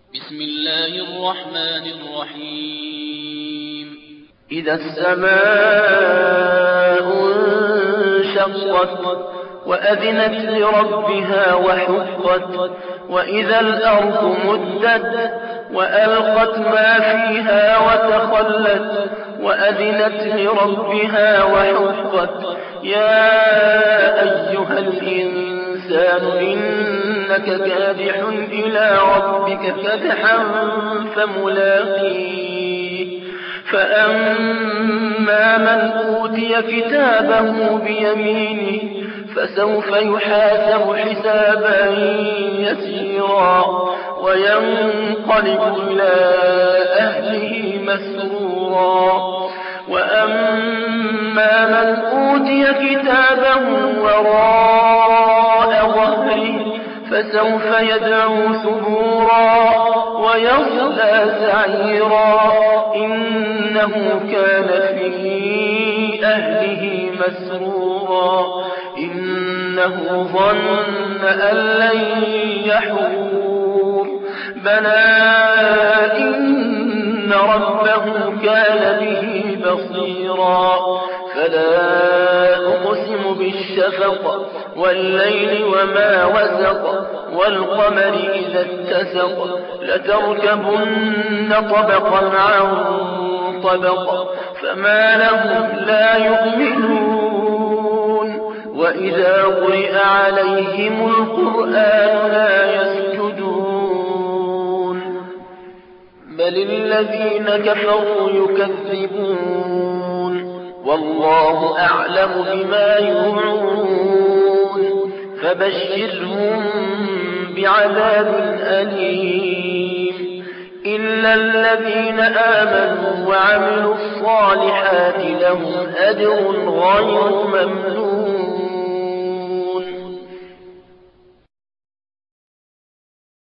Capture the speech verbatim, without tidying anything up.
بسم الله الرحمن الرحيم. إذا السماء انشقت وأذنت لربها وحقت وإذا الأرض مدت وألقت ما فيها وتخلت وأذنت لربها وحقت. يا أيها الإنسان إنك كادح إلى ربك كدحا فملاقيه. فأما من أوتي كتابه بيمينه فسوف يحاسب حسابا يسيرا وينقلب إلى أهله مسرورا. وأما من أوتي كتابه وراء ظهره فسوف يدعو ثبورا ويصلى سعيرا إنه كان في أهله مسرورا إنه ظن أن لن يحور. بلى إن ربه كان به بصيرا. فلا أقسم بالشفق والليل وما وسق والقمر إذا اتسق لتركبن طبقا عن طبق فما لهم لا يؤمنون. وإذا قرئ عليهم القرآن لا يسجدون بل الذين كفروا يكذبون والله أعلم بما يوعون. فبشرهم بعذاب أليم إلا الذين آمنوا وعملوا الصالحات لهم أجر غير ممنون.